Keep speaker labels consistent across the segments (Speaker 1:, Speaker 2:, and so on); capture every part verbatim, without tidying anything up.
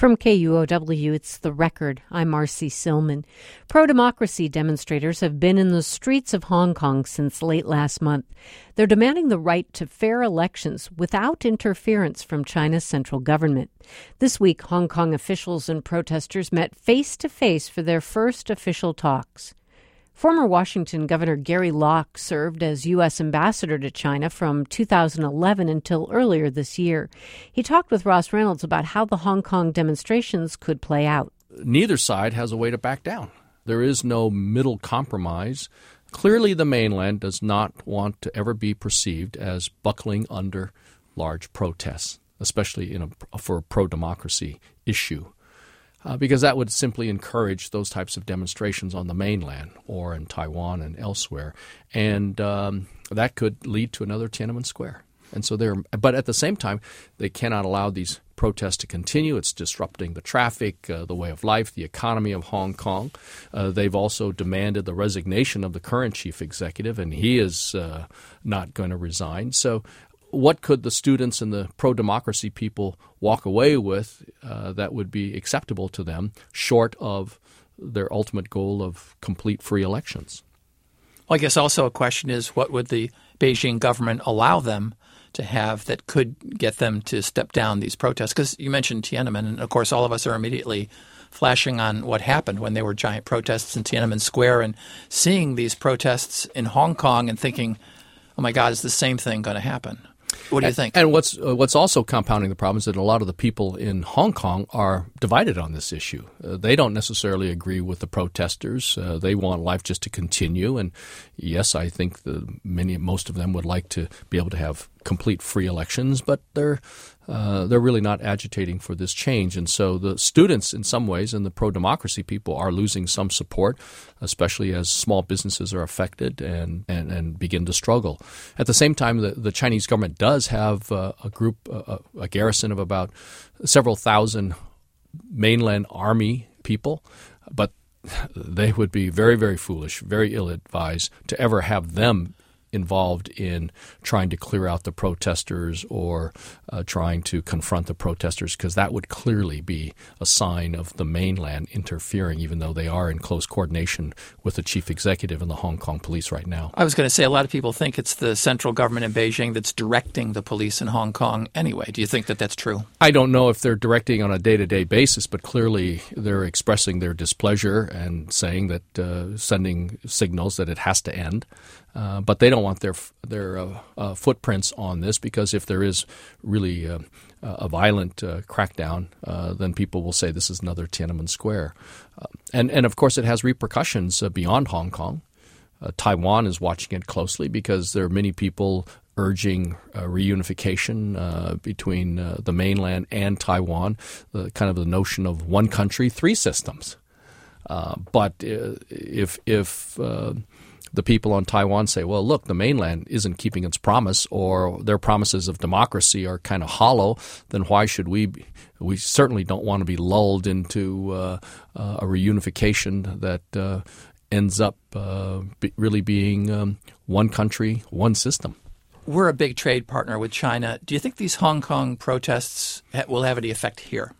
Speaker 1: From K U O W, it's The Record. I'm Marcy Silman. Pro-democracy demonstrators have been in the streets of Hong Kong since late last month. They're demanding the right to fair elections without interference from China's central government. This week, Hong Kong officials and protesters met face-to-face for their first official talks. Former Washington Governor Gary Locke served as U S ambassador to China from two thousand eleven until earlier this year. He talked with Ross Reynolds about how the Hong Kong demonstrations could play out.
Speaker 2: Neither side has a way to back down. There is no middle compromise. Clearly, the mainland does not want to ever be perceived as buckling under large protests, especially in a, for a pro-democracy issue. Uh, because that would simply encourage those types of demonstrations on the mainland or in Taiwan and elsewhere. And um, that could lead to another Tiananmen Square. And so they're, but at the same time, they cannot allow these protests to continue. It's disrupting the traffic, uh, the way of life, the economy of Hong Kong. Uh, they've also demanded the resignation of the current chief executive, and he is uh, not going to resign. So what could the students and the pro-democracy people walk away with uh, that would be acceptable to them, short of their ultimate goal of complete free elections?
Speaker 3: Well, I guess also a question is, what would the Beijing government allow them to have that could get them to step down these protests? Because you mentioned Tiananmen, and of course all of us are immediately flashing on what happened when there were giant protests in Tiananmen Square, and seeing these protests in Hong Kong and thinking, oh my God, is the same thing going to happen? What do you think?
Speaker 2: And what's uh, what's also compounding the problem is that a lot of the people in Hong Kong are divided on this issue. Uh, they don't necessarily agree with the protesters. Uh, they want life just to continue. And yes, I think the many, most of them would like to be able to have complete free elections, but they're uh, they're really not agitating for this change. And so the students, in some ways, and the pro-democracy people are losing some support, especially as small businesses are affected and, and, and begin to struggle. At the same time, the, the Chinese government does have uh, a group, uh, a garrison of about several thousand mainland army people, but they would be very, very foolish, very ill-advised to ever have them involved in trying to clear out the protesters or uh, trying to confront the protesters, because that would clearly be a sign of the mainland interfering, even though they are in close coordination with the chief executive and the Hong Kong police right now.
Speaker 3: I was going to say, a lot of people think it's the central government in Beijing that's directing the police in Hong Kong anyway. Do you think that that's true?
Speaker 2: I don't know if they're directing on a day-to-day basis, but clearly they're expressing their displeasure and saying that, uh, sending signals that it has to end. Uh, but they don't want their their uh, uh, footprints on this, because if there is really uh, a violent uh, crackdown, uh, then people will say this is another Tiananmen Square. Uh, and, and, of course, it has repercussions uh, beyond Hong Kong. Uh, Taiwan is watching it closely because there are many people urging uh, reunification uh, between uh, the mainland and Taiwan, uh, kind of the notion of one country, three systems. Uh, but uh, if if uh, the people on Taiwan say, well, look, the mainland isn't keeping its promise, or their promises of democracy are kind of hollow, then why should we be? We certainly don't want to be lulled into uh, uh, a reunification that uh, ends up uh, be really being um, one country, one system.
Speaker 3: We're a big trade partner with China. Do you think these Hong Kong protests will have any effect here?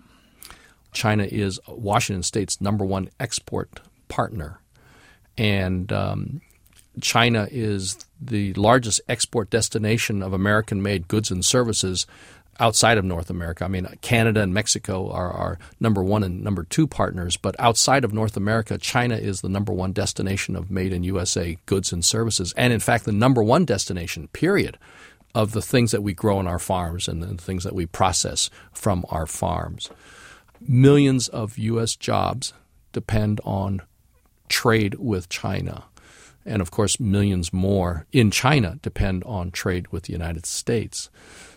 Speaker 2: China is Washington State's number one export partner, and um, China is the largest export destination of American-made goods and services outside of North America. I mean, Canada and Mexico are our number one and number two partners, but outside of North America, China is the number one destination of made in U S A goods and services, and in fact, the number one destination, period, of the things that we grow on our farms and the things that we process from our farms. Millions of U S jobs depend on trade with China. And, of course, millions more in China depend on trade with the United States.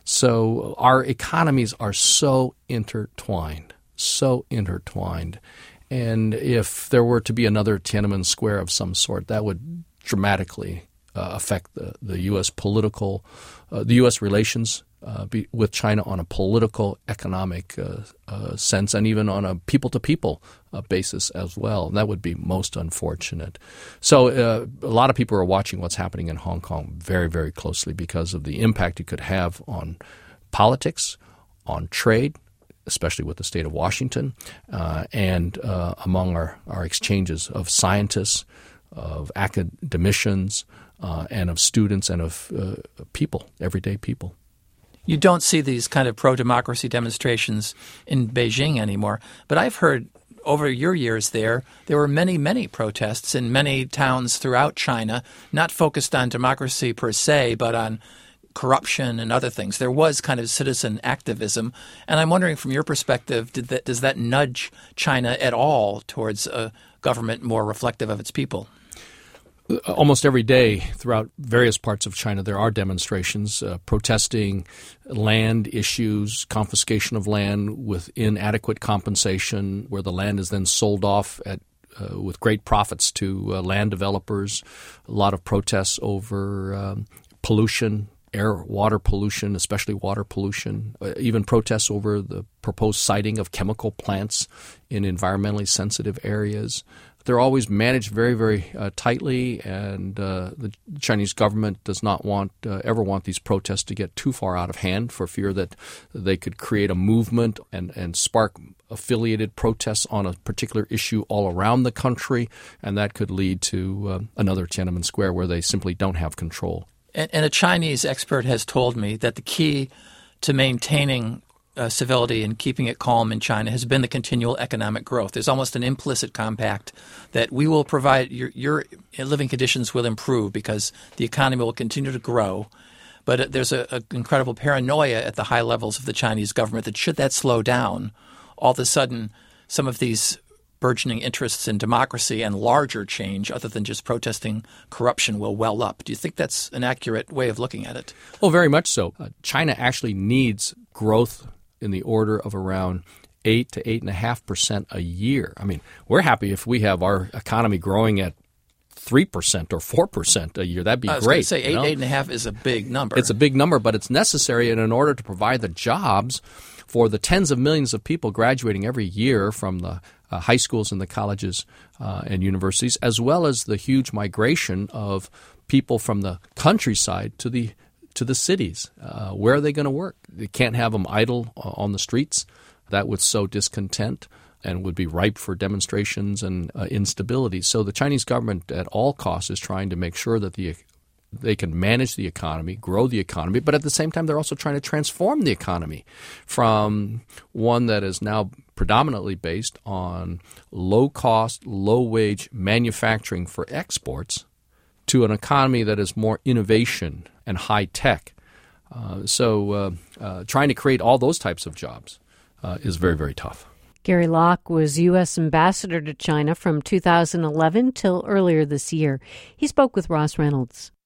Speaker 2: So our economies are so intertwined, so intertwined. And if there were to be another Tiananmen Square of some sort, that would dramatically uh, affect the, the U S political, uh, the U S relations uh, be, with China on a political, economic uh, uh, sense, and even on a people-to-people uh, basis as well. And that would be most unfortunate. So uh, a lot of people are watching what's happening in Hong Kong very, very closely because of the impact it could have on politics, on trade, especially with the state of Washington, uh, and uh, among our, our exchanges of scientists, of academicians, uh, and of students and of uh, people, everyday people.
Speaker 3: You don't see these kind of pro-democracy demonstrations in Beijing anymore, but I've heard over your years there, there were many, many protests in many towns throughout China, not focused on democracy per se, but on corruption and other things. There was kind of citizen activism. And I'm wondering, from your perspective, did that, does that nudge China at all towards a government more reflective of its people?
Speaker 2: Almost every day throughout various parts of China, there are demonstrations uh, protesting land issues, confiscation of land with inadequate compensation, where the land is then sold off at uh, with great profits to uh, land developers. A lot of protests over um, pollution, air, water pollution, especially water pollution, uh, even protests over the proposed siting of chemical plants in environmentally sensitive areas. They're always managed very, very uh, tightly, and uh, the Chinese government does not want uh, ever want these protests to get too far out of hand, for fear that they could create a movement and, and spark affiliated protests on a particular issue all around the country, and that could lead to uh, another Tiananmen Square where they simply don't have control.
Speaker 3: And, and a Chinese expert has told me that the key to maintaining Uh, civility and keeping it calm in China has been the continual economic growth. There's almost an implicit compact that we will provide your, your living conditions will improve because the economy will continue to grow. But uh, there's an incredible paranoia at the high levels of the Chinese government that should that slow down, all of a sudden some of these burgeoning interests in democracy and larger change, other than just protesting corruption, will well up. Do you think that's an accurate way of looking at it?
Speaker 2: Well, very much so. Uh, China actually needs growth in the order of around eight to eight and a half percent a year. I mean, we're happy if we have our economy growing at three percent or four percent a year. That'd be
Speaker 3: I was
Speaker 2: great.
Speaker 3: going to say eight,
Speaker 2: you know?
Speaker 3: eight and a half is a big number.
Speaker 2: It's a big number, but it's necessary, and in order to provide the jobs for the tens of millions of people graduating every year from the uh, high schools and the colleges uh, and universities, as well as the huge migration of people from the countryside to the to the cities. Uh, where are they going to work? They can't have them idle uh, on the streets. That would sow discontent and would be ripe for demonstrations and uh, instability. So the Chinese government at all costs is trying to make sure that the they can manage the economy, grow the economy, but at the same time they're also trying to transform the economy from one that is now predominantly based on low-cost, low-wage manufacturing for exports to an economy that is more innovation and high-tech. Uh, so uh, uh, trying to create all those types of jobs uh, is very, very tough.
Speaker 1: Gary Locke was U S ambassador to China from two thousand eleven till earlier this year. He spoke with Ross Reynolds.